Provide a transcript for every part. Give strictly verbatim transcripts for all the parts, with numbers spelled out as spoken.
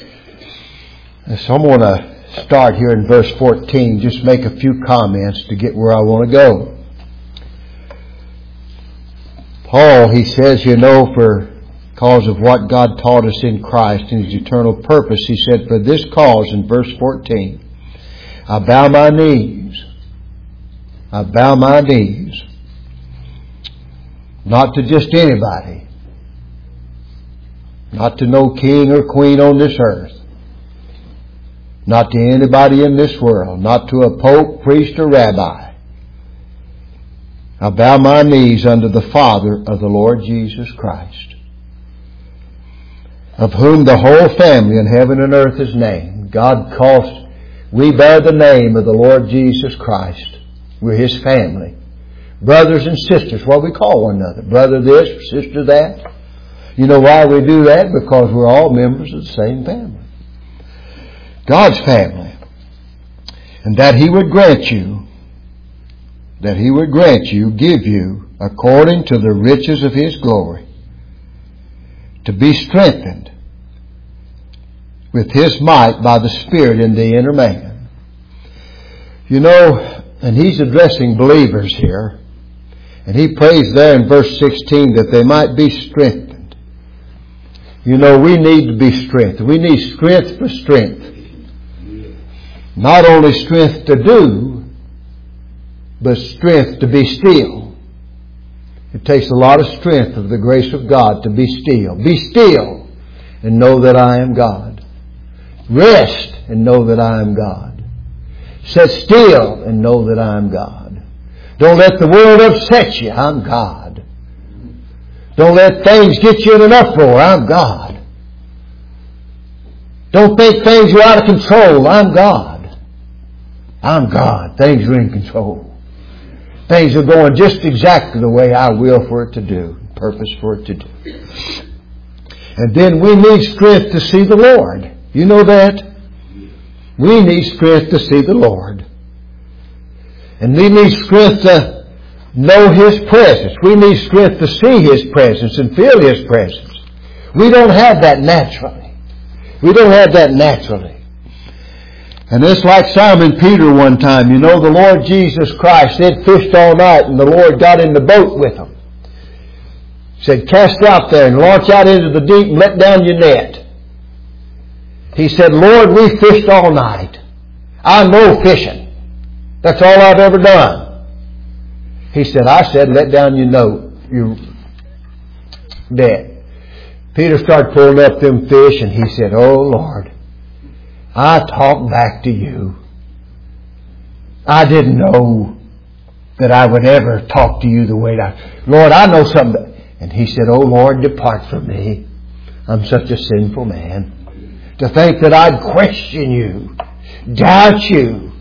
So I'm going to start here in verse fourteen, just make a few comments to get where I want to go. Paul, he says, you know, for cause of what God taught us in Christ and His eternal purpose, he said, for this cause, in verse fourteen, I bow my knees. I bow my knees. Not to just anybody. Not to no king or queen on this earth. Not to anybody in this world. Not to a pope, priest, or rabbi. I bow my knees unto the Father of the Lord Jesus Christ, of whom the whole family in heaven and earth is named. God calls, we bear the name of the Lord Jesus Christ. We're His family. Brothers and sisters, what we call one another. Brother this, sister that. You know why we do that? Because we're all members of the same family. God's family. And that He would grant you, that He would grant you, give you, according to the riches of His glory, to be strengthened with His might by the Spirit in the inner man. You know, and he's addressing believers here, and he prays there in verse sixteen that they might be strengthened. You know, we need to be strengthened. We need strength for strength. Not only strength to do, but strength to be still. It takes a lot of strength of the grace of God to be still. Be still and know that I am God. Rest and know that I am God. Sit still and know that I am God. Don't let the world upset you. I'm God. Don't let things get you in an uproar. I'm God. Don't think things are out of control. I'm God. I'm God. Things are in control. Things are going just exactly the way I will for it to do, purpose for it to do. And then we need strength to see the Lord. You know that? We need strength to see the Lord. And we need strength to know His presence. We need strength to see His presence and feel His presence. We don't have that naturally. We don't have that naturally. And it's like Simon Peter one time. You know, the Lord Jesus Christ, they'd fished all night and the Lord got in the boat with them. He said, cast out there and launch out into the deep and let down your net. He said, Lord, we fished all night. I know fishing. That's all I've ever done. He said, I said, let down your note, your net. Peter started pulling up them fish and he said, oh Lord, I talk back to you. I didn't know that I would ever talk to you the way I... Lord, I know something. And he said, oh Lord, depart from me. I'm such a sinful man. To think that I'd question you, doubt you,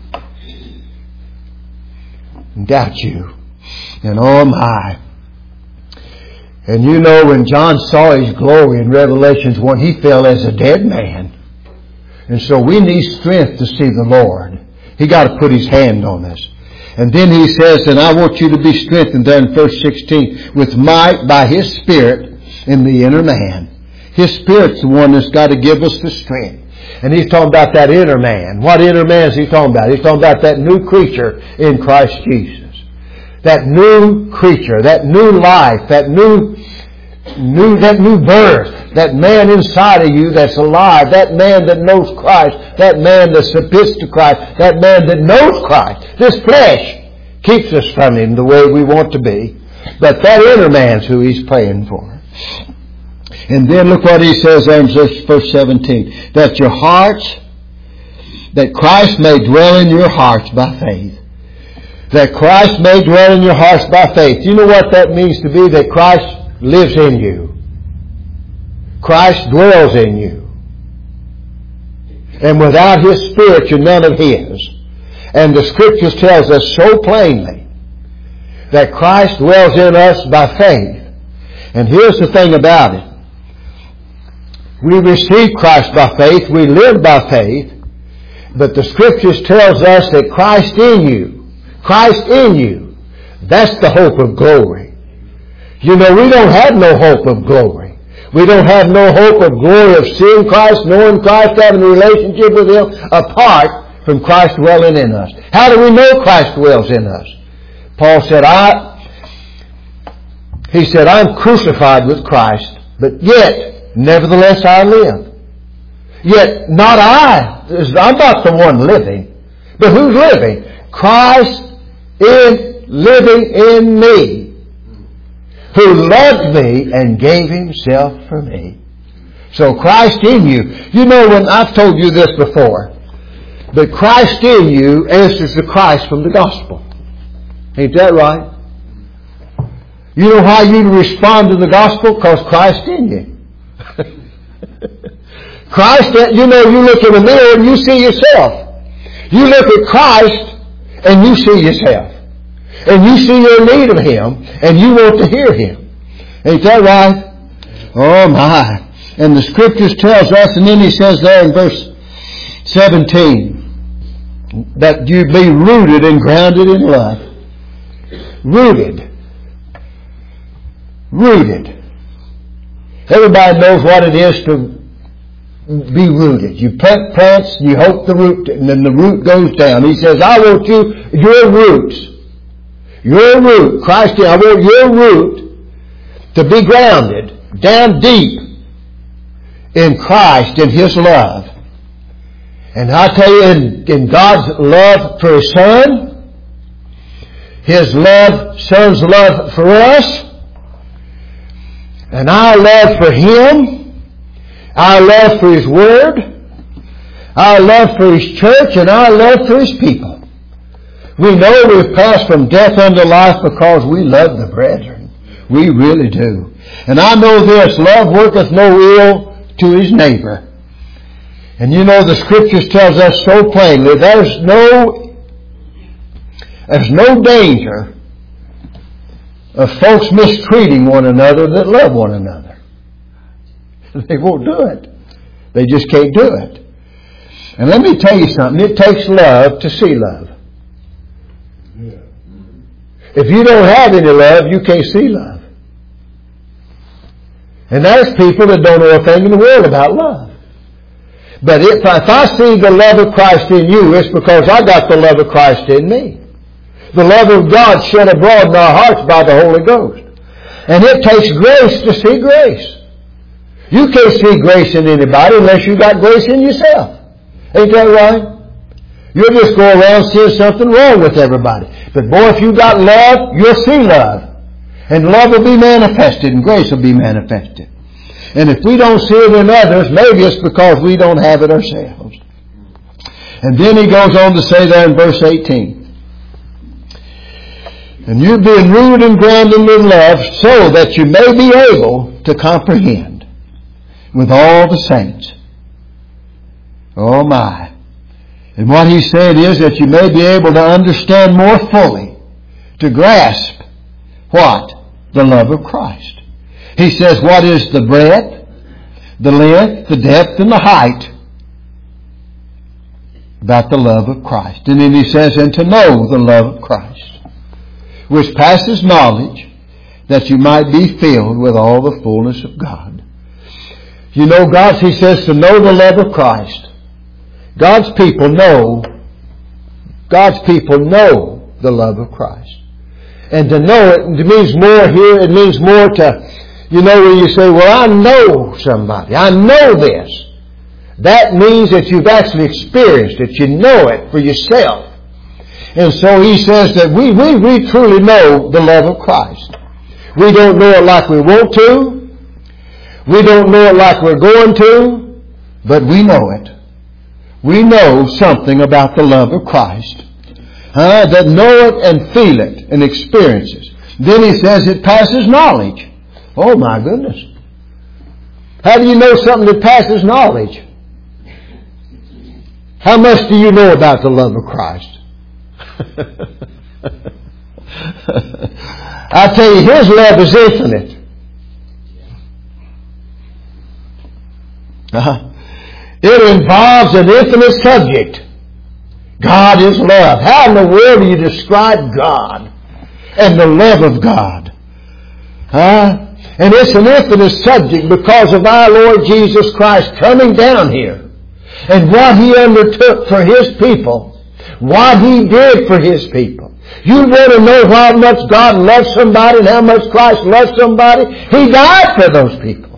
doubt you. And oh my. And you know, when John saw His glory in Revelations one, he fell as a dead man. And so we need strength to see the Lord. He got to put His hand on us. And then he says, and I want you to be strengthened there in verse sixteen, with might by His Spirit in the inner man. His Spirit's the one that's got to give us the strength. And he's talking about that inner man. What inner man is he talking about? He's talking about that new creature in Christ Jesus. That new creature, that new life, that new, new, that new birth, that man inside of you that's alive, that man that knows Christ, that man that submits to Christ, that man that knows Christ. This flesh keeps us from Him the way we want to be. But that inner man's who He's praying for. And then look what he says there in verse seventeen. That your hearts, that Christ may dwell in your hearts by faith. That Christ may dwell in your hearts by faith. You know what that means to be? That Christ lives in you. Christ dwells in you. And without His Spirit, you're none of His. And the Scriptures tells us so plainly that Christ dwells in us by faith. And here's the thing about it. We receive Christ by faith. We live by faith. But the Scriptures tells us that Christ in you, Christ in you, that's the hope of glory. You know, we don't have no hope of glory. We don't have no hope of glory of seeing Christ, knowing Christ, having a relationship with Him, apart from Christ dwelling in us. How do we know Christ dwells in us? Paul said, I, he said, I'm crucified with Christ, but yet, nevertheless I live. Yet, not I. I'm not the one living. But who's living? Christ is living in me, who loved me and gave Himself for me. So Christ in you. You know, when I've told you this before, but Christ in you answers to Christ from the gospel. Ain't that right? You know how you respond to the gospel? Because Christ in you. Christ, you know, you look in the mirror and you see yourself. You look at Christ and you see yourself. And you see your need of Him and you want to hear Him. Ain't that right? Oh my. And the Scriptures tells us, and then he says there in verse seventeen, that you be rooted and grounded in love. Rooted. Rooted. Everybody knows what it is to be rooted. You plant plants, you hope the root, and then the root goes down. He says, I want you, your roots, your root, Christ, I want your root to be grounded down deep in Christ, in His love. And I tell you, in, in God's love for His Son, His love, Son's love for us, and our love for Him, our love for His Word, our love for His church, and our love for His people. We know we've passed from death unto life because we love the brethren. We really do. And I know this, love worketh no ill to his neighbor. And you know the Scriptures tells us so plainly, there's no, there's no danger of folks mistreating one another that love one another. They won't do it. They just can't do it. And let me tell you something. It takes love to see love. If you don't have any love, you can't see love. And there's people that don't know a thing in the world about love. But if, if I see the love of Christ in you, it's because I got the love of Christ in me. The love of God shed abroad in our hearts by the Holy Ghost. And it takes grace to see grace. You can't see grace in anybody unless you got grace in yourself. Ain't that right? You'll just go around seeing something wrong with everybody. But boy, if you got love, you'll see love. And love will be manifested and grace will be manifested. And if we don't see it in others, maybe it's because we don't have it ourselves. And then he goes on to say there in verse eighteen, and you being rooted and grounded in love, so that you may be able to comprehend with all the saints. Oh my. And what he said is that you may be able to understand more fully, to grasp what? The love of Christ. He says, what is the breadth, the length, the depth, and the height about the love of Christ. And then he says, and to know the love of Christ, which passes knowledge, that you might be filled with all the fullness of God. You know, God, he says, to know the love of Christ. God's people know, God's people know the love of Christ. And to know it, it means more here, it means more to, you know, when you say, well, I know somebody, I know this. That means that you've actually experienced it, you know it for yourself. And so he says that we, we, we truly know the love of Christ. We don't know it like we want to. We don't know it like we're going to. But we know it. We know something about the love of Christ. Uh, that know it and feel it and experience it. Then he says it passes knowledge. Oh my goodness. How do you know something that passes knowledge? How much do you know about the love of Christ? I tell you, His love is infinite. Uh-huh. It involves an infinite subject. God is love. How in the world do you describe God and the love of God? Huh? And it's an infinite subject because of our Lord Jesus Christ coming down here and what He undertook for His people, what He did for His people. You want to know how much God loves somebody and how much Christ loves somebody? He died for those people.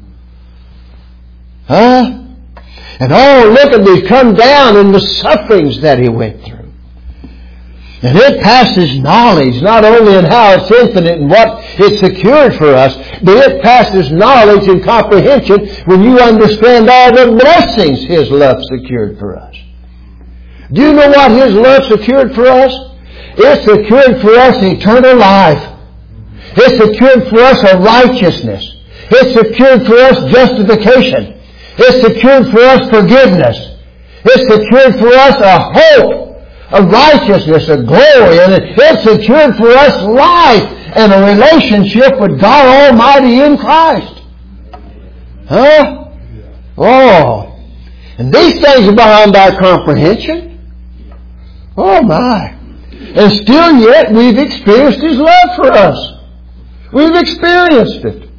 Huh? And oh, look at these, come down in the sufferings that He went through. And it passes knowledge, not only in how it's infinite and what it secured for us, but it passes knowledge and comprehension when you understand all the blessings His love secured for us. Do you know what His love secured for us? It secured for us eternal life. It secured for us a righteousness. It secured for us justification. It secured for us forgiveness. It secured for us a hope, a righteousness, a glory, and it secured for us life and a relationship with God Almighty in Christ. Huh? Oh. And these things are beyond our comprehension. Oh my. And still yet we've experienced His love for us. We've experienced it.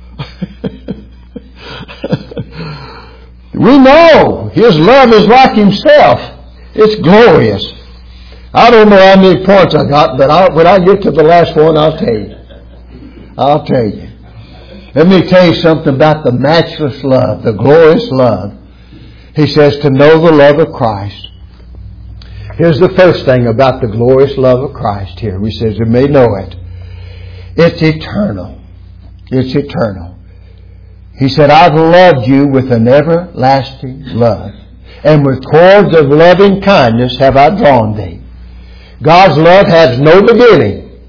We know His love is like Himself. It's glorious. I don't know how many points I got, but I'll, when I get to the last one, I'll tell you. I'll tell you. Let me tell you something about the matchless love, the glorious love. He says to know the love of Christ. Here's the first thing about the glorious love of Christ here. He says you may know it. It's eternal. It's eternal. He said, I've loved you with an everlasting love, and with cords of loving kindness have I drawn thee. God's love has no beginning.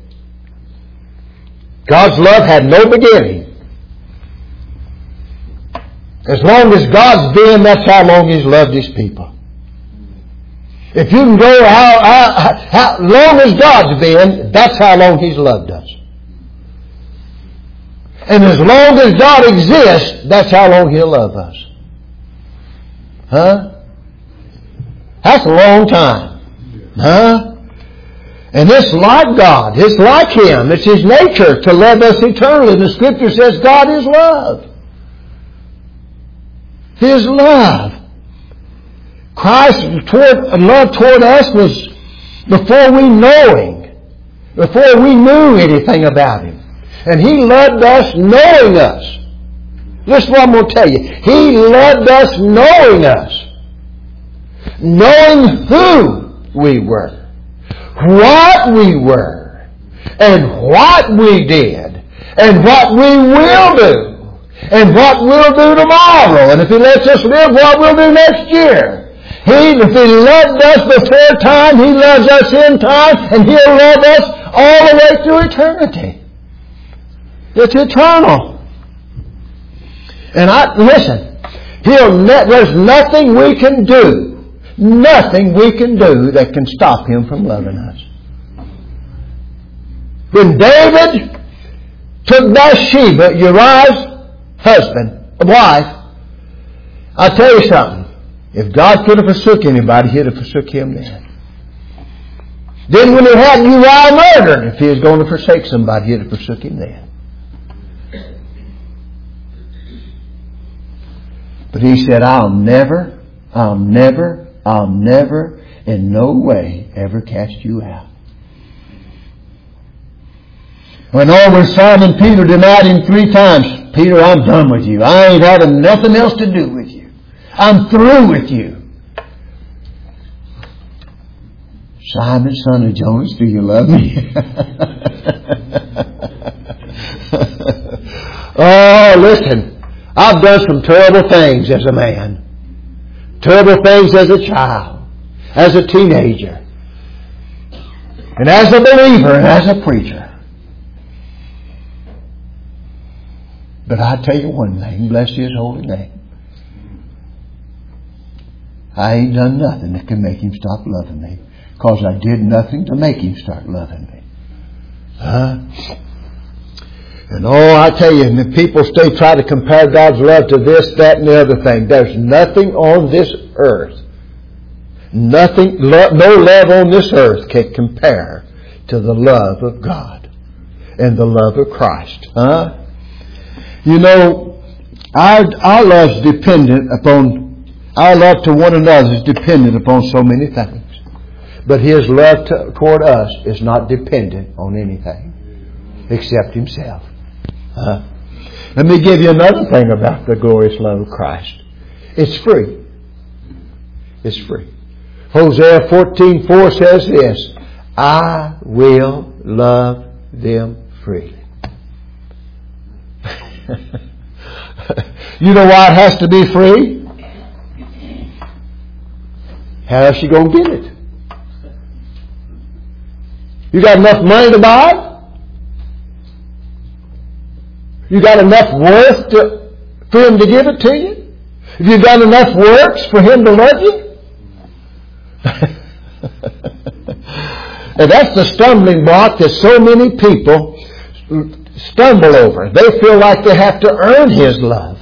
God's love had no beginning. As long as God's been, that's how long He's loved His people. If you can go how, how, how long as God's been, that's how long He's loved us. And as long as God exists, that's how long He'll love us. Huh? That's a long time. Huh? And it's like God. It's like Him. It's His nature to love us eternally. The Scripture says God is love. His love. Christ's toward, love toward us was before we knowing, before we knew anything about Him. And He loved us knowing us. This is what I'm going to tell you. He loved us knowing us. Knowing who we were. What we were. And what we did. And what we will do. And what we'll do tomorrow. And if He lets us live, what we'll do next year. He, if He loved us before time, He loves us in time, and He'll love us all the way through eternity. It's eternal. And I, listen, He'll ne- there's nothing we can do, nothing we can do that can stop Him from loving us. When David took Bathsheba, Uriah's husband, wife, I'll tell you something. If God could have forsook anybody, He'd have forsook him then. Then when He had Uriah murdered, if He was going to forsake somebody, He'd have forsook him then. But He said, I'll never, I'll never, I'll never, in no way ever cast you out. When all when Simon Peter denied Him three times, Peter, I'm done with you. I ain't having nothing else to do with you. I'm through with you. Simon, son of Jonas, do you love me? Oh, listen. I've done some terrible things as a man. Terrible things as a child. As a teenager. And as a believer and as a preacher. But I tell you one thing. Bless His holy name. I ain't done nothing that can make Him stop loving me. Because I did nothing to make Him start loving me. Huh? And oh, I tell you, and the people stay try to compare God's love to this, that, and the other thing. There's nothing on this earth, nothing, no love on this earth can compare to the love of God and the love of Christ. Huh? You know, our, our love's dependent upon, our love to one another is dependent upon so many things. But His love to, toward us is not dependent on anything except Himself. Uh, let me give you another thing about the glorious love of Christ. It's free. It's free. Hosea fourteen four says this, I will love them freely. You know why it has to be free? How else you going to get it? You got enough money to buy it? You got enough worth to, for Him to give it to you? Have you done enough works for Him to love you? And that's the stumbling block that so many people stumble over. They feel like they have to earn His love.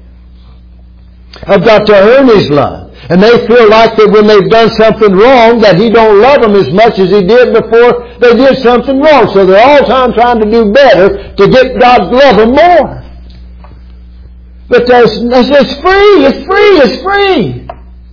I've got to earn His love. And they feel like that when they've done something wrong, that He don't love them as much as He did before they did something wrong. So they're all the time trying to do better to get God's love them more. But that's, it's free, it's free, it's free.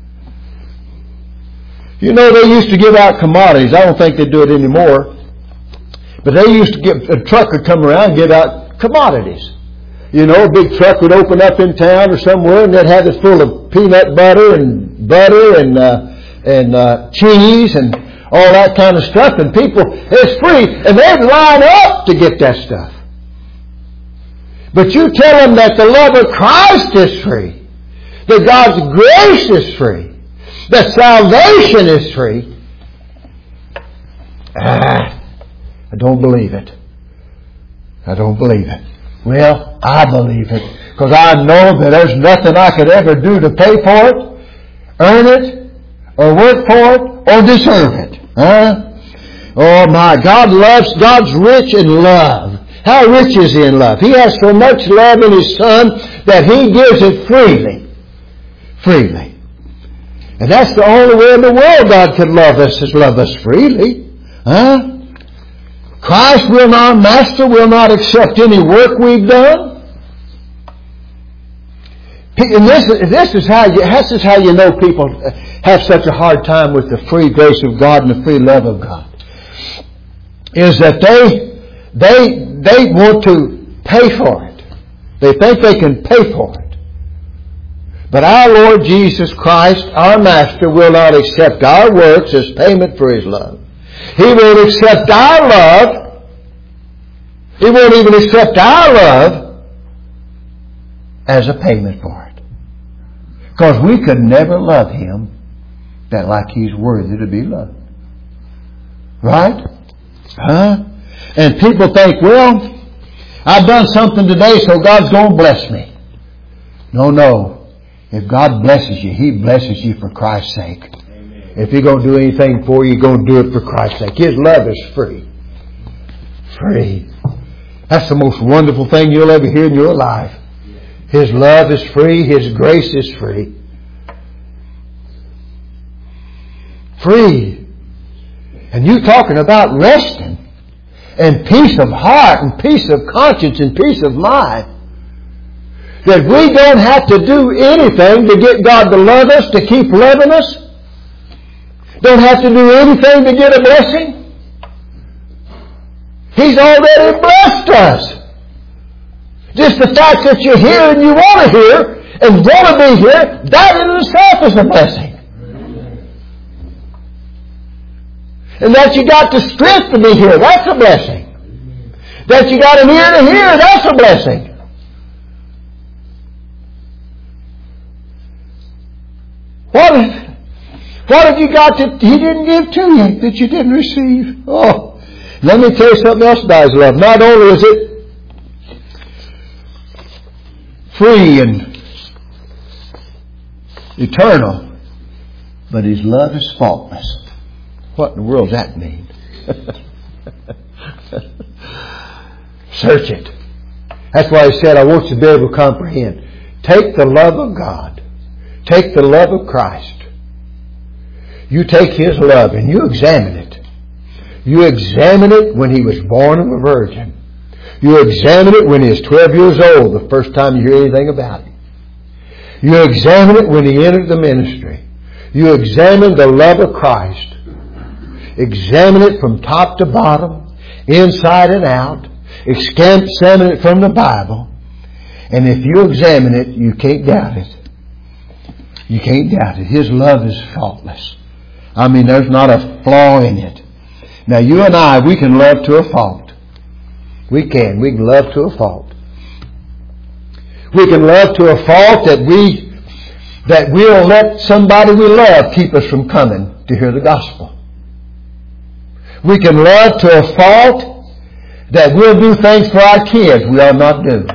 You know, they used to give out commodities. I don't think they do it anymore. But they used to give, a truck would come around and give out commodities. You know, a big truck would open up in town or somewhere and they'd have it full of peanut butter and butter and, uh, and, uh, cheese and all that kind of stuff. And people, it's free. And they'd line up to get that stuff. But you tell them that the love of Christ is free. That God's grace is free. That salvation is free. Ah, I don't believe it. I don't believe it. Well, I believe it. Because I know that there's nothing I could ever do to pay for it, earn it, or work for it, or deserve it. Huh? Oh my, God loves, God's rich in love. How rich is He in love? He has so much love in His Son that He gives it freely. Freely. And that's the only way in the world God could love us, is love us freely. Huh? Christ will not, Master will not accept any work we've done. And this, this is how you, this is how you know people have such a hard time with the free grace of God and the free love of God. Is that they, they, they want to pay for it. They think they can pay for it. But our Lord Jesus Christ, our Master, will not accept our works as payment for His love. He won't accept our love. He won't even accept our love as a payment for it. Because we could never love Him that like He's worthy to be loved. Right? Huh? And people think, well, I've done something today, so God's going to bless me. No, no. If God blesses you, He blesses you for Christ's sake. Amen. If He's going to do anything for you, He's going to do it for Christ's sake. His love is free. Free. That's the most wonderful thing you'll ever hear in your life. His love is free. His grace is free. Free. And you talking about resting and peace of heart and peace of conscience and peace of mind. That we don't have to do anything to get God to love us, to keep loving us. Don't have to do anything to get a blessing. He's already blessed us. Just the fact that you're here and you want to hear and want to be here, that in itself is a blessing. And that you got the strength to be here, that's a blessing. That you got an ear to hear, that's a blessing. What have, what have you got that He didn't give to you, that you didn't receive? Oh, let me tell you something else about His love. Not only is it free and eternal, but His love is faultless. What in the world does that mean? Search it. That's why He said, I want you to be able to comprehend. Take the love of God. Take the love of Christ. You take His love and you examine it. You examine it when He was born of a virgin. You examine it when he is twelve years old, the first time you hear anything about him. You examine it when he entered the ministry. You examine the love of Christ. Examine it from top to bottom, inside and out. Examine it from the Bible. And if you examine it, you can't doubt it. You can't doubt it. His love is faultless. I mean, there's not a flaw in it. Now, you and I, we can love to a fault. We can. We can love to a fault. We can love to a fault that we that we'll let somebody we love keep us from coming to hear the gospel. We can love to a fault that we'll do things for our kids we ought not do.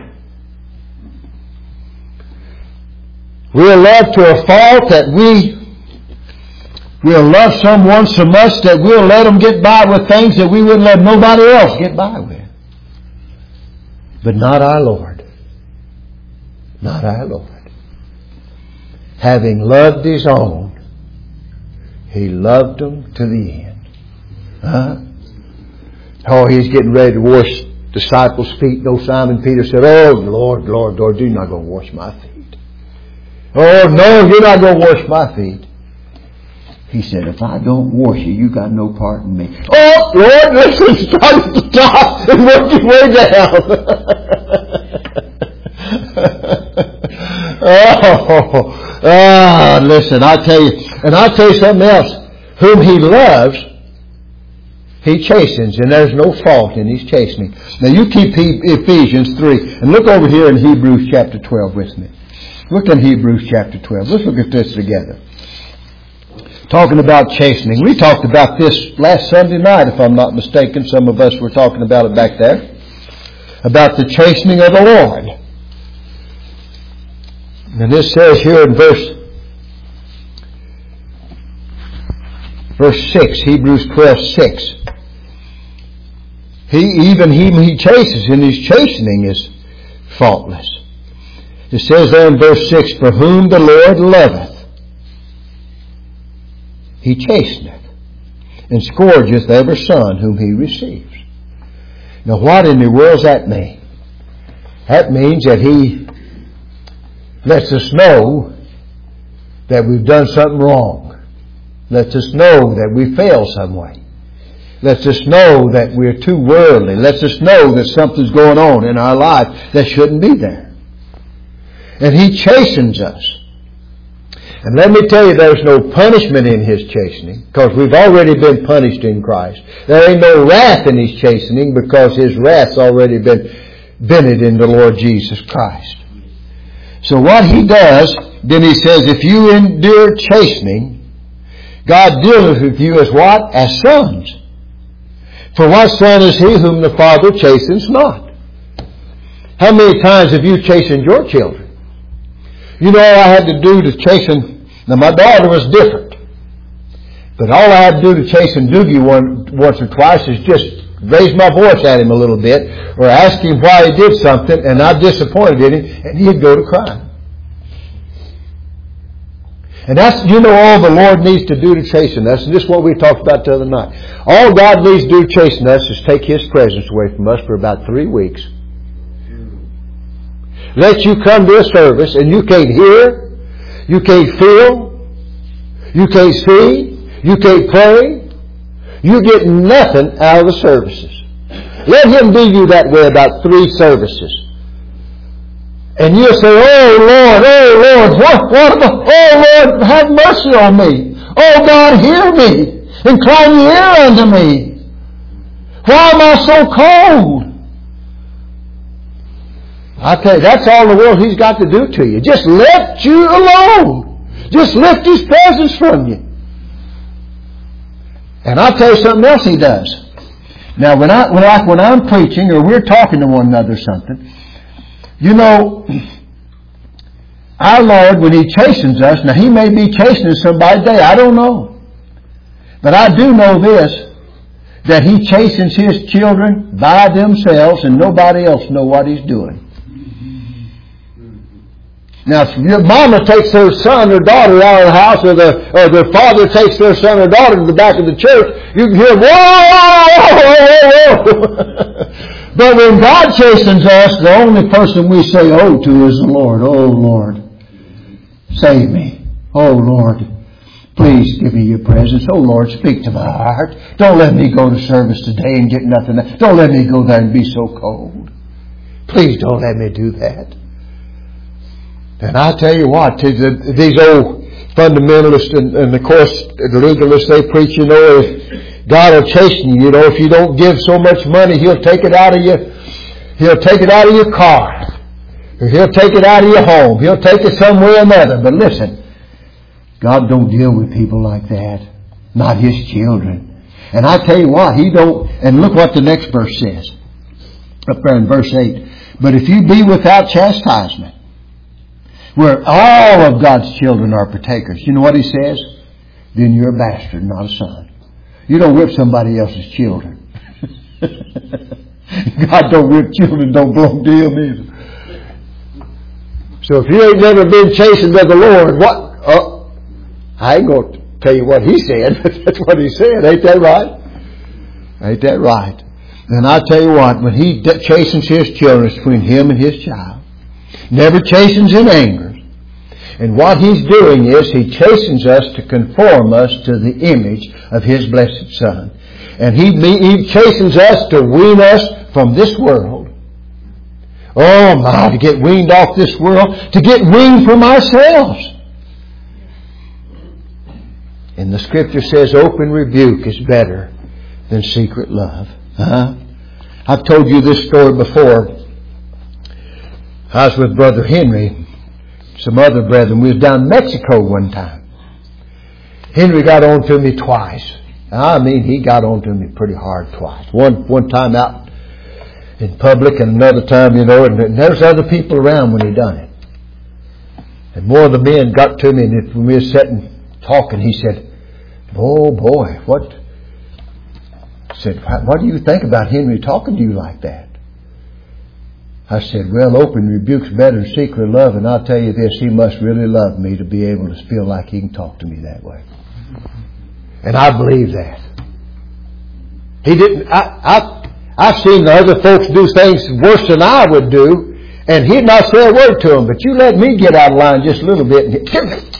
We'll love to a fault that we we'll love someone so much that we'll let them get by with things that we wouldn't let nobody else get by with. But not our Lord. Not our Lord. Having loved His own, He loved them to the end. Huh? Oh, He's getting ready to wash disciples' feet. No, Simon Peter said, "Oh, Lord, Lord, Lord, you're not going to wash my feet." "Oh, no, you're not going to wash my feet." He said, "If I don't wash you, you got no part in me." "Oh, Lord, listen, start at the top and work your way down." oh, ah, listen, I tell you, and I'll tell you something else. Whom He loves, He chastens, and there's no fault in His chastening. Now you keep Ephesians three, and look over here in Hebrews chapter twelve with me. Look in Hebrews chapter twelve. Let's look at this together. Talking about chastening. We talked about this last Sunday night, if I'm not mistaken. Some of us were talking about it back there. About the chastening of the Lord. And this says here in verse verse six, Hebrews twelve six. He, even he, he chastens, and His chastening is faultless. It says there in verse six, "For whom the Lord loveth, He chasteneth, and scourgeth every son whom He receives." Now what in the world does that mean? That means that He lets us know that we've done something wrong. Lets us know that we failed some way. Lets us know that we're too worldly. Lets us know that something's going on in our life that shouldn't be there. And He chastens us. And let me tell you, there's no punishment in His chastening, because we've already been punished in Christ. There ain't no wrath in His chastening, because His wrath's already been vented in the Lord Jesus Christ. So what He does, then He says, if you endure chastening, God dealeth with you as what? As sons. For what son is he whom the Father chastens not? How many times have you chastened your children? You know all I had to do to chasten... Now my daughter was different. But all I had to do to chasten Doogie one, once or twice is just raise my voice at him a little bit, or ask him why he did something, and I disappointed in him, and he'd go to crying. And that's, you know, all the Lord needs to do to chasten us. And this is what we talked about the other night. All God needs to do to chasten us is take His presence away from us for about three weeks. Let you come to a service and you can't hear, you can't feel, you can't see, you can't pray. You get nothing out of the services. Let Him do you that way about three services. And you'll say, "Oh Lord, oh Lord, what, what, oh Lord, have mercy on me. Oh God, hear me. Incline your ear unto me. Why am I so cold?" I tell you, that's all the world He's got to do to you. Just let you alone. Just lift His presence from you. And I'll tell you something else He does. Now, when I, when I, when I'm preaching or we're talking to one another or something, you know, our Lord, when He chastens us, now He may be chastening somebody today, I don't know. But I do know this, that He chastens His children by themselves and nobody else knows what He's doing. Now, if your mama takes her son or daughter out of the house, or, the, or their father takes their son or daughter to the back of the church, you can hear, whoa, whoa, whoa. But when God chastens us, the only person we say oh to is the Lord. Oh, Lord, save me. Oh, Lord, please give me your presence. Oh, Lord, speak to my heart. Don't let me go to service today and get nothing. Don't let me go there and be so cold. Please don't let me do that. And I tell you what, these old fundamentalists and, and of course the legalists, they preach, you know, if God will chasten you, you know, if you don't give so much money, He'll take it out of you. He'll take it out of your car. Or He'll take it out of your home. He'll take it somewhere or another. But listen, God don't deal with people like that. Not His children. And I tell you what, He don't, and look what the next verse says. Up there in verse eight. But if you be without chastisement, where all of God's children are partakers, you know what He says? Then you're a bastard, not a son. You don't whip somebody else's children. God don't whip children, don't belong to Him either. So if you ain't never been chastened of the Lord, what? Oh, I ain't going to tell you what He said, but that's what He said. Ain't that right? Ain't that right? And I tell you what, when He chastens His children, it's between Him and His child. Never chastens in anger. And what He's doing is He chastens us to conform us to the image of His blessed Son. And He, he chastens us to wean us from this world. Oh my, to get weaned off this world, to get weaned from ourselves. And the Scripture says open rebuke is better than secret love. Huh? I've told you this story before. I was with Brother Henry, some other brethren. We was down in Mexico one time. Henry got on to me twice. I mean, he got on to me pretty hard twice. One one time out in public, and another time, you know, and there's other people around when he done it. And more of the men got to me, and when we were sitting talking, he said, "Oh boy, what?" I said, "What do you think about Henry talking to you like that?" I said, "Well, open rebuke's better than secret love, and I'll tell you this, he must really love me to be able to feel like he can talk to me that way." And I believe that. He didn't, I, I, I've seen the other folks do things worse than I would do, and he'd not say a word to them, but you let me get out of line just a little bit. And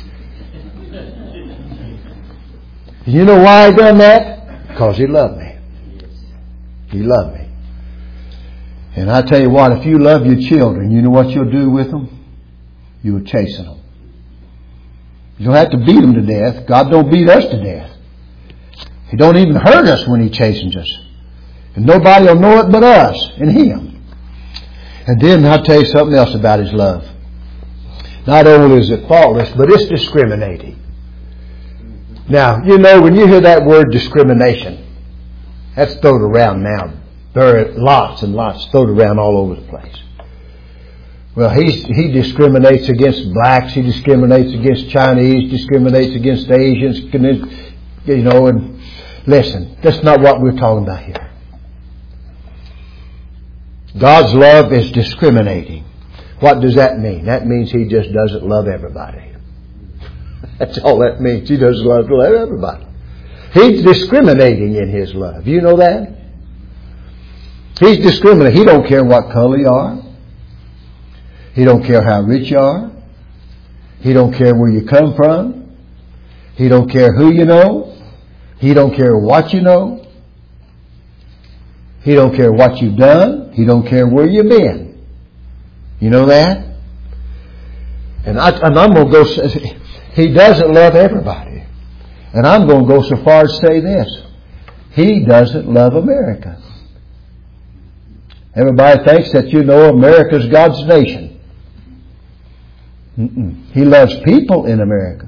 you know why he done that? Because he loved me. He loved me. And I tell you what, if you love your children, you know what you'll do with them? You'll chasten them. You don't have to beat them to death. God don't beat us to death. He don't even hurt us when He chastens us. And nobody will know it but us and Him. And then I'll tell you something else about His love. Not only is it faultless, but it's discriminating. Now, you know, when you hear that word discrimination, that's thrown around now. There are lots and lots thrown around all over the place. Well, he's, he discriminates against blacks. He discriminates against Chinese. Discriminates against Asians. You know, and listen, that's not what we're talking about here. God's love is discriminating. What does that mean? That means He just doesn't love everybody. That's all that means. He doesn't love to love everybody. He's discriminating in His love. You know that? He's discriminating. He don't care what color you are. He don't care how rich you are. He don't care where you come from. He don't care who you know. He don't care what you know. He don't care what you've done. He don't care where you've been. You know that? And, I, and I'm going to go say, He doesn't love everybody. And I'm going to go so far as to say this. He doesn't love America. Everybody thinks that, you know, America's God's nation. Mm-mm. He loves people in America.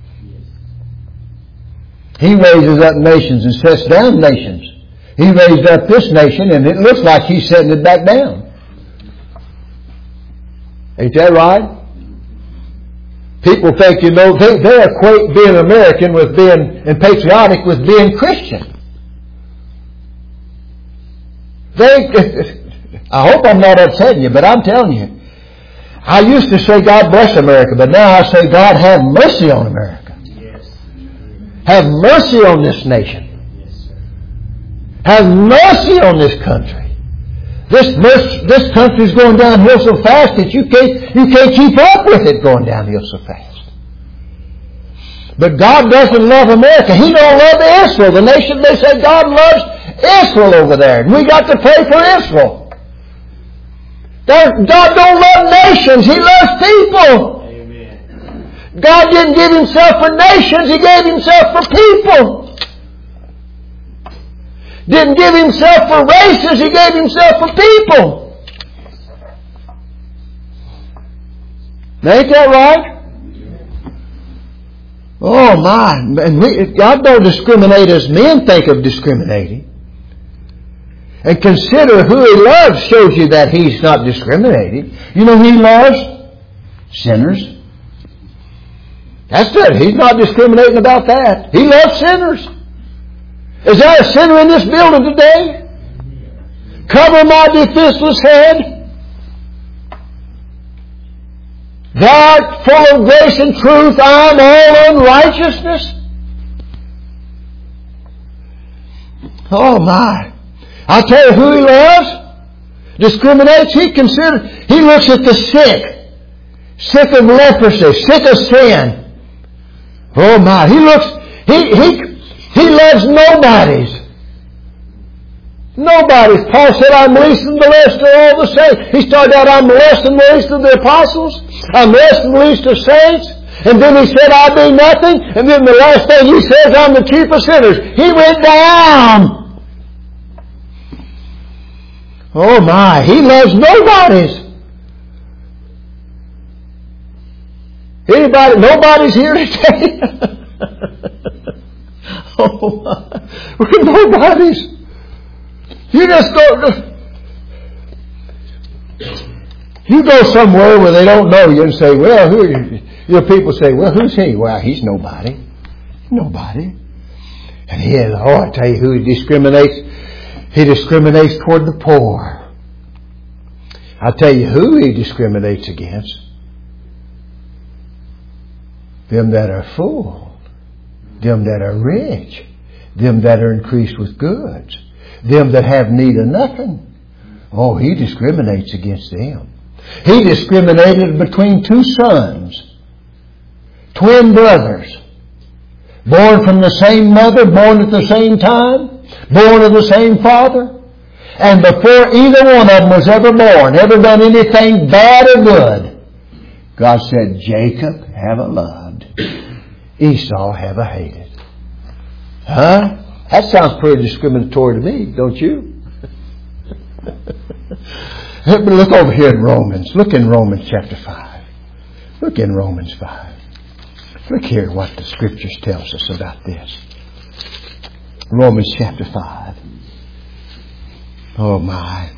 He raises up nations and sets down nations. He raised up this nation, and it looks like He's setting it back down. Ain't that right? People think, you know, they, they equate being American with being, and patriotic with being Christian. They... I hope I'm not upsetting you, but I'm telling you. I used to say, God bless America, but now I say, God have mercy on America. Yes. Have mercy on this nation. Yes, sir. Have mercy on this country. This this country's going downhill so fast that you can't you can't keep up with it going downhill so fast. But God doesn't love America. He don't love Israel. The nation, they say God loves Israel over there. And we got to pray for Israel. God don't love nations. He loves people. Amen. God didn't give Himself for nations. He gave Himself for people. Didn't give Himself for races. He gave Himself for people. Ain't that right? Oh my. And we, God don't discriminate as men think of discriminating. And consider who He loves shows you that He's not discriminating. You know who He loves? Sinners. That's it. He's not discriminating about that. He loves sinners. Is there a sinner in this building today? Cover my defenseless head. Thou full of grace and truth, I am all unrighteousness. Oh my. I'll tell you who He loves. Discriminates. He considers, He looks at the sick. Sick of leprosy. Sick of sin. Oh my. He looks, He, He, He loves nobodies. Nobodies. Paul said, I'm least and the least of all the saints. He started out, I'm less than the least of the apostles. I'm less than the least of saints. And then he said, I be nothing. And then the last thing he says, I'm the chief of sinners. He went down. Oh my, He loves nobodies. Anybody, nobody's here today? Oh my, we're nobodies. You just go, you go somewhere where they don't know you and say, well, who are you? Your people say, well, who's he? Well, he's nobody. Nobody. And he is, oh, I tell you who he discriminates. He discriminates toward the poor. I'll tell you who He discriminates against. Them that are full. Them that are rich. Them that are increased with goods. Them that have need of nothing. Oh, He discriminates against them. He discriminated between two sons. Twin brothers. Born from the same mother, born at the same time. Born of the same father. And before either one of them was ever born, ever done anything bad or good, God said, Jacob have I loved. Esau have I hated. Huh? That sounds pretty discriminatory to me, don't you? Look over here in Romans. Look in Romans chapter five. Look in Romans five. Look here what the Scriptures tells us about this. Romans chapter five. Oh my.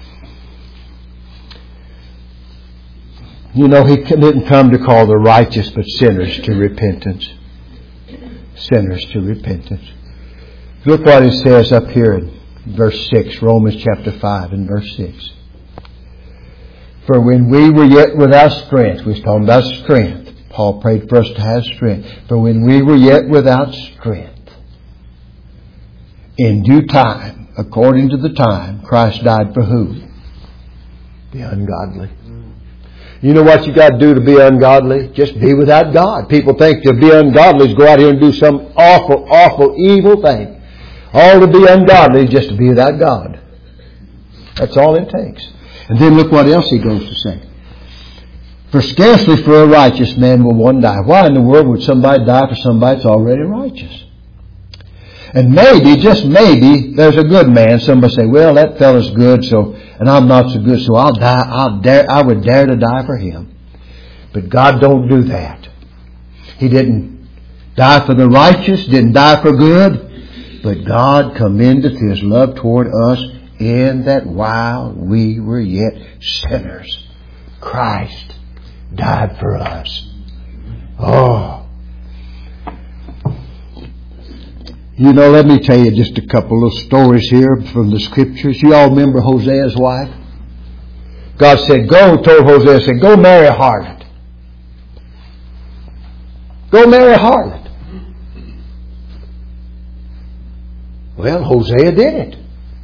You know, He didn't come to call the righteous but sinners to repentance. Sinners to repentance. Look what it says up here in verse six, Romans chapter five and verse six. For when we were yet without strength, we was talking about strength. Paul prayed for us to have strength. For when we were yet without strength, in due time, according to the time, Christ died for who? The ungodly. You know what you got to do to be ungodly? Just be without God. People think to be ungodly is go out here and do some awful, awful, evil thing. All to be ungodly is just to be without God. That's all it takes. And then look what else he goes to say. For scarcely for a righteous man will one die. Why in the world would somebody die for somebody that's already righteous? And maybe, just maybe, there's a good man. Somebody say, well, that fellow's good, so, and I'm not so good, so I'll die, I'll dare, I would dare to die for him. But God don't do that. He didn't die for the righteous, didn't die for good, but God commendeth His love toward us in that while we were yet sinners, Christ died for us. Oh. You know, let me tell you just a couple of stories here from the Scriptures. You all remember Hosea's wife? God said, go, told Hosea, said, go marry a harlot. Go marry a harlot. Well, Hosea did it.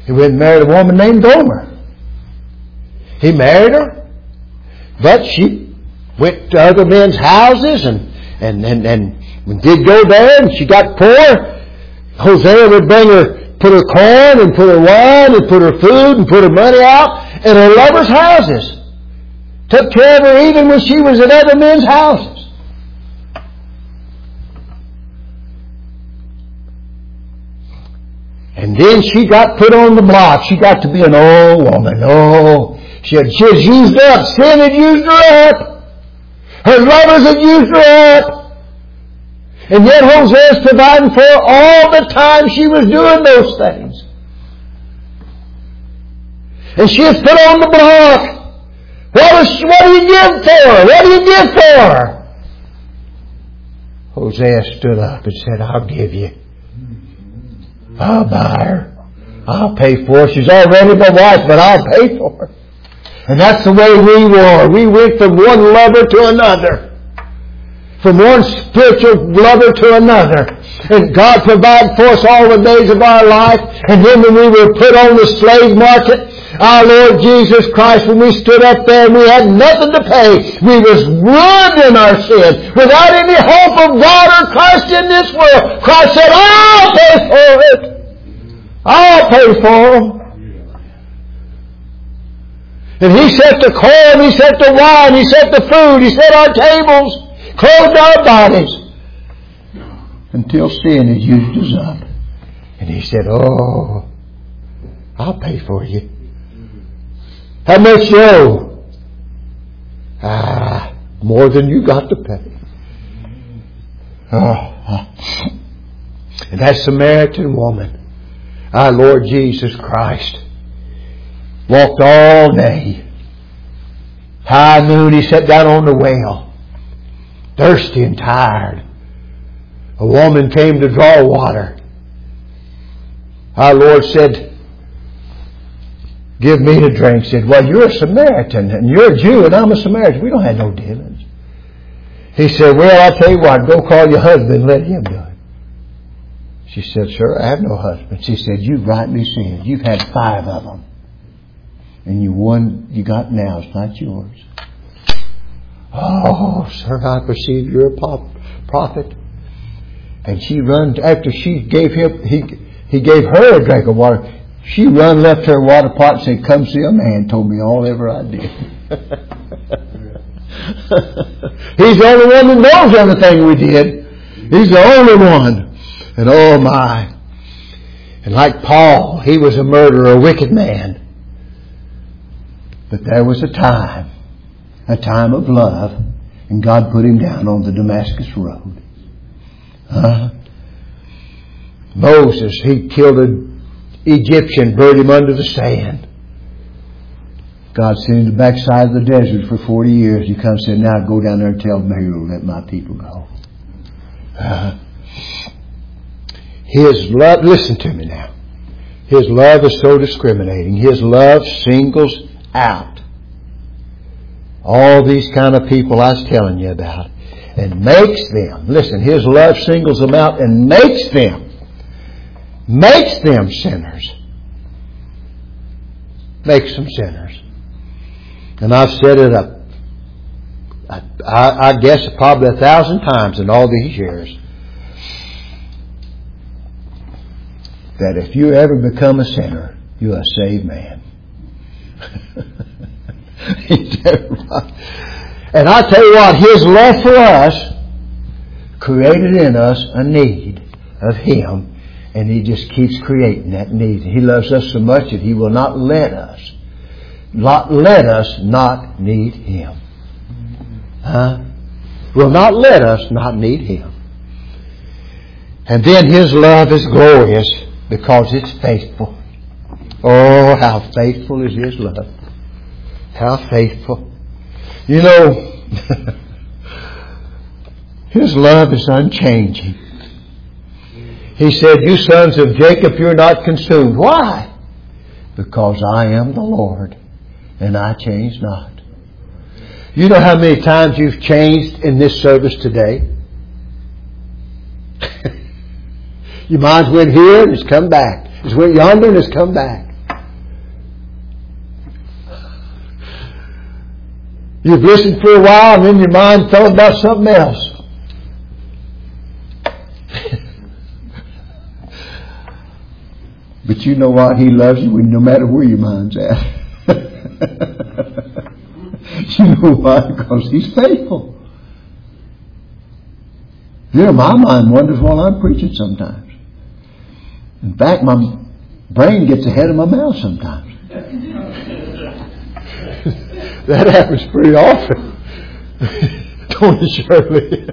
He went and married a woman named Gomer. He married her, but she went to other men's houses and and and, and did go there, and she got poor. Hosea would bring her, put her corn and put her wine and put her food and put her money out in her lovers' houses. Took care of her even when she was at other men's houses. And then she got put on the block. She got to be an old woman. Oh, she had, she was used up. Sin had used her up. Her lovers had used her up. And yet Hosea is providing for her all the time she was doing those things. And she is put on the block. What, was, what do you give for her? What do you give for her? Hosea stood up and said, I'll give you. I'll buy her. I'll pay for her. She's already my wife, but I'll pay for her. And that's the way we were. We went from one lover to another. From one spiritual lover to another. And God provided for us all the days of our life. And then when we were put on the slave market, our Lord Jesus Christ, when we stood up there and we had nothing to pay, we was ruined in our sin, without any hope of God or Christ in this world. Christ said, I'll pay for it. I'll pay for them. And He set the corn, He set the wine, He set the food, He set our tables, clothed our bodies, until sin had used us up. And He said, oh, I'll pay for you. How much you owe? Ah, more than you got to pay. Oh. And that Samaritan woman, our Lord Jesus Christ, walked all day. High noon, He sat down on the well, thirsty and tired. A woman came to draw water. Our Lord said, give me to drink. Said, well, you're a Samaritan and you're a Jew and I'm a Samaritan. We don't have no dealings. He said, well, I'll tell you what, go call your husband and let him do it. She said, sir, I have no husband. She said, you've rightly said. You've had five of them. And you one you got now is not yours. Oh, sir, I perceive you're a prophet. And she run, after she gave him, he, he gave her a drink of water. She run, left her water pot and said, come see a man told me all ever I did. He's the only one that knows everything we did. He's the only one. And oh my. And like Paul, he was a murderer, a wicked man. But there was a time, a time of love, and God put him down on the Damascus road. Huh? Moses, he killed an Egyptian, buried him under the sand. God sent him to the backside of the desert for forty years. He comes and said, now go down there and tell Pharaoh, let my people go. Uh, his love, listen to me now. His love is so discriminating. His love singles out all these kind of people I was telling you about and makes them, listen, His love singles them out and makes them, makes them sinners. Makes them sinners. And I've said it up, I, I, I guess probably a thousand times in all these years, that if you ever become a sinner, you're a saved man. And I tell you what, His love for us created in us a need of Him, and He just keeps creating that need. He loves us so much that He will not let us, not let us not need Him. Huh? Will not let us not need Him. And then His love is glorious because it's faithful. Oh, how faithful is His love. How faithful. You know, His love is unchanging. He said, you sons of Jacob, you're not consumed. Why? Because I am the Lord, and I change not. You know how many times you've changed in this service today? Your mind's went here and it's come back. It's went yonder and it's come back. You've listened for a while and then your mind thought about something else. But you know what? He loves you no matter where your mind's at. You know why? Because He's faithful. You know, my mind wonders while I'm preaching sometimes. In fact, my brain gets ahead of my mouth sometimes. That happens pretty often. Don't it, Shirley?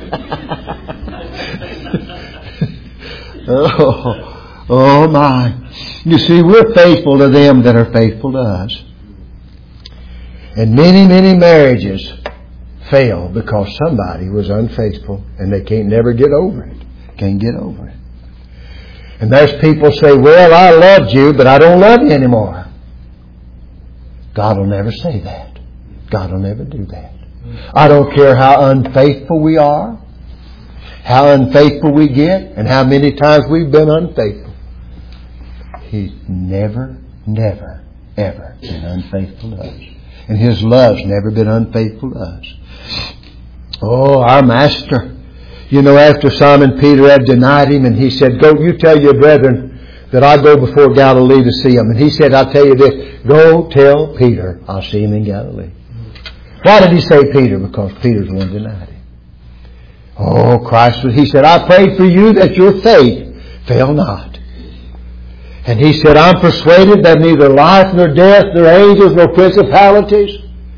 oh, oh my. You see, we're faithful to them that are faithful to us. And many, many marriages fail because somebody was unfaithful and they can't never get over it. Can't get over it. And there's people say, well, I loved you, but I don't love you anymore. God will never say that. God will never do that. I don't care how unfaithful we are, how unfaithful we get, and how many times we've been unfaithful. He's never, never, ever been unfaithful to us. And His love's never been unfaithful to us. Oh, our Master. You know, after Simon Peter had denied Him, and He said, go, you tell your brethren that I go before Galilee to see Him. And He said, I'll tell you this, go tell Peter I'll see Him in Galilee. Why did He say Peter? Because Peter's the one who denied Him. Oh, Christ, He said, I prayed for you that your faith fail not. And He said, I'm persuaded that neither life nor death, nor angels, nor principalities,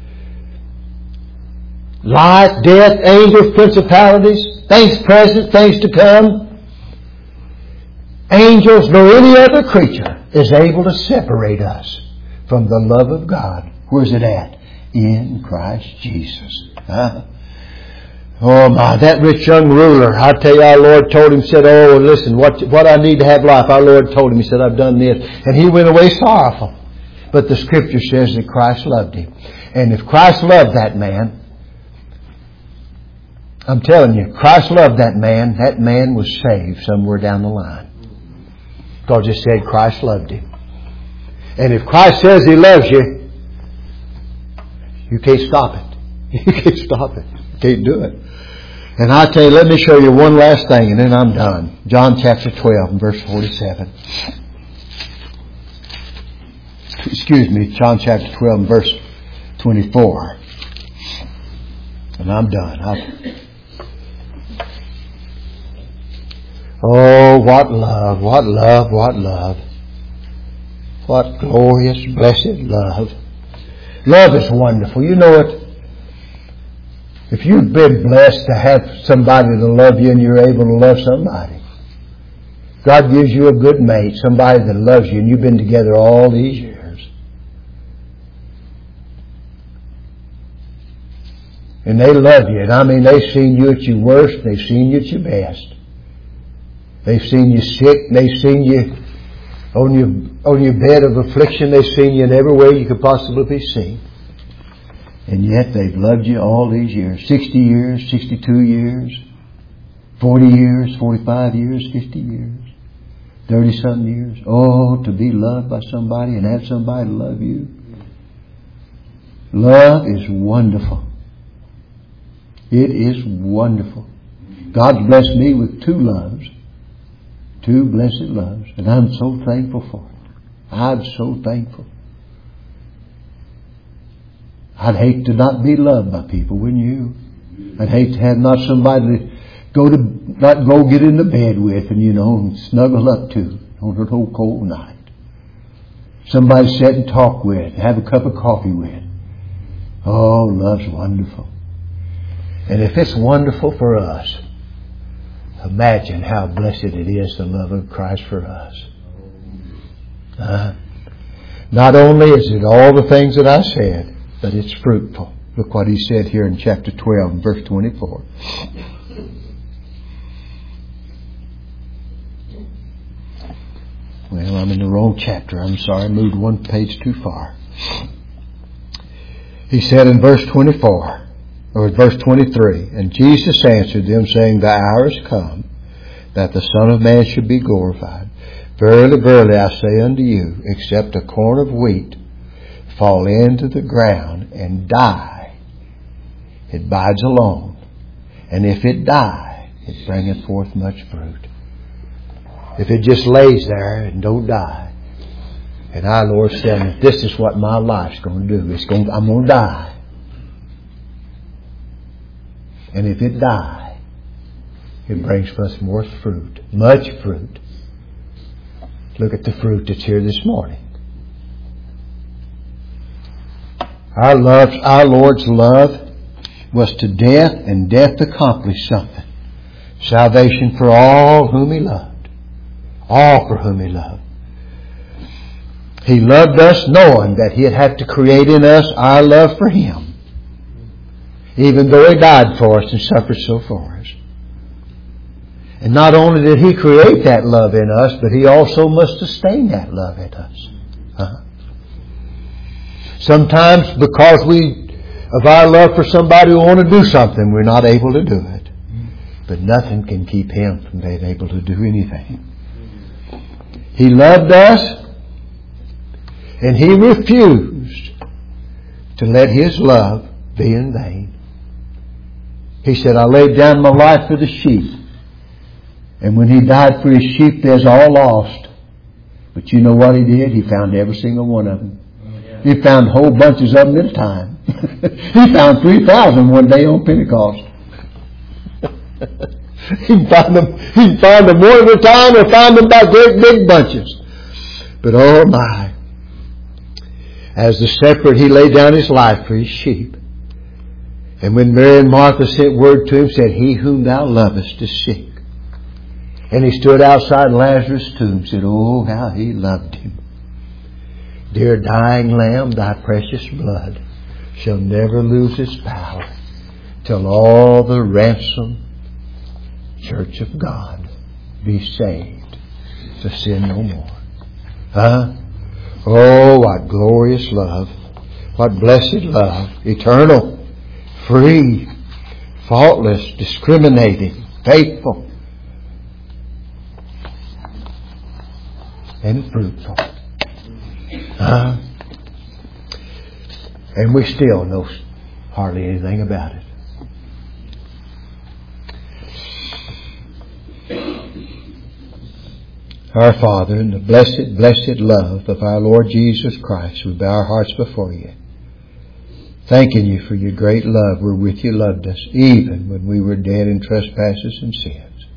life, death, angels, principalities, things present, things to come, angels, nor any other creature is able to separate us from the love of God. Where's it at? In Christ Jesus. Huh? Oh my, that rich young ruler, I tell you, our Lord told him, said, oh, listen, what, what I need to have life, our Lord told him, He said, I've done this. And he went away sorrowful. But the Scripture says that Christ loved him. And if Christ loved that man, I'm telling you, Christ loved that man, that man was saved somewhere down the line. Because it said Christ loved him. And if Christ says He loves you, you can't stop it. You can't stop it. You can't do it. And I tell you, let me show you one last thing and then I'm done. John chapter twelve and verse forty-seven. Excuse me, John chapter twelve and verse twenty-four. And I'm done. I'll... Oh, what love, what love, what love. What glorious, blessed love. Love is wonderful. You know it. If you've been blessed to have somebody to love you and you're able to love somebody, God gives you a good mate, somebody that loves you, and you've been together all these years. And they love you. And I mean, they've seen you at your worst, they've seen you at your best. They've seen you sick, they've seen you on your, on your bed of affliction, they've seen you in every way you could possibly be seen. And yet they've loved you all these years. sixty years, sixty-two years, forty years, forty-five years, fifty years, thirty-something years. Oh, to be loved by somebody and have somebody love you. Love is wonderful. It is wonderful. God's blessed me with two loves. Two blessed loves. And I'm so thankful for it. I'm so thankful. I'd hate to not be loved by people, wouldn't you? I'd hate to have not somebody to go to, not go get in the bed with and, you know, and snuggle up to on an old cold night. Somebody sit and talk with, have a cup of coffee with. Oh, love's wonderful. And if it's wonderful for us, imagine how blessed it is, the love of Christ for us. Uh, not only is it all the things that I said, but it's fruitful. Look what He said here in chapter twelve and verse twenty-four. Well, I'm in the wrong chapter. I'm sorry, I moved one page too far. He said in verse twenty-four, or verse twenty-three, and Jesus answered them, saying, the hour is come, that the Son of Man should be glorified. Verily, verily, I say unto you, except a corn of wheat fall into the ground and die, it bides alone. And if it die, it bringeth forth much fruit. If it just lays there and don't die, and our Lord said, this is what my life's going to do. It's going, I'm going to die. And if it die, it brings forth more fruit, much fruit. Look at the fruit that's here this morning. Our love, our Lord's love was to death, and death accomplished something. Salvation for all whom He loved. All for whom He loved. He loved us knowing that He'd have to create in us our love for Him. Even though He died for us and suffered so for us. And not only did He create that love in us, but He also must sustain that love in us. Huh? Sometimes because we, of our love for somebody who want to do something, we're not able to do it. But nothing can keep Him from being able to do anything. He loved us, and He refused to let His love be in vain. He said, I laid down my life for the sheep. And when He died for His sheep, they're all lost. But you know what He did? He found every single one of them. He found whole bunches of them at a time. He found three thousand one day on Pentecost. He can find them, he can find them one at a time or find them by great big bunches. But oh my. As the shepherd, He laid down His life for His sheep. And when Mary and Martha sent word to Him, said, He whom Thou lovest is sick. And He stood outside Lazarus' tomb and said, oh, how He loved him. Dear dying Lamb, Thy precious blood shall never lose its power till all the ransomed church of God be saved to sin no more. Huh? Oh, what glorious love. What blessed love. Eternal, free, faultless, discriminating, faithful, and fruitful. Huh? And we still know hardly anything about it. Our Father, in the blessed, blessed love of our Lord Jesus Christ, we bow our hearts before You, thanking You for Your great love wherewith You loved us, even when we were dead in trespasses and sins.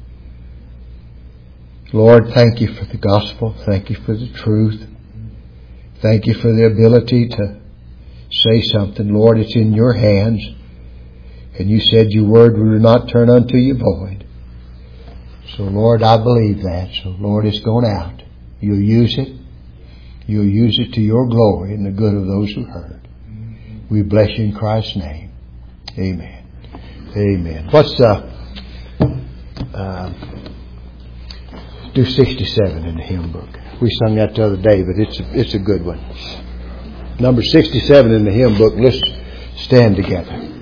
Lord, thank You for the gospel. Thank You for the truth. Thank You for the ability to say something. Lord, it's in Your hands. And You said Your word will not turn unto You void. So, Lord, I believe that. So, Lord, it's going out. You'll use it. You'll use it to Your glory and the good of those who heard. We bless You in Christ's name. Amen. Amen. What's uh, uh do sixty-seven in the hymn book? We sung that the other day, but it's a, it's a good one. Number sixty-seven in the hymn book. Let's stand together.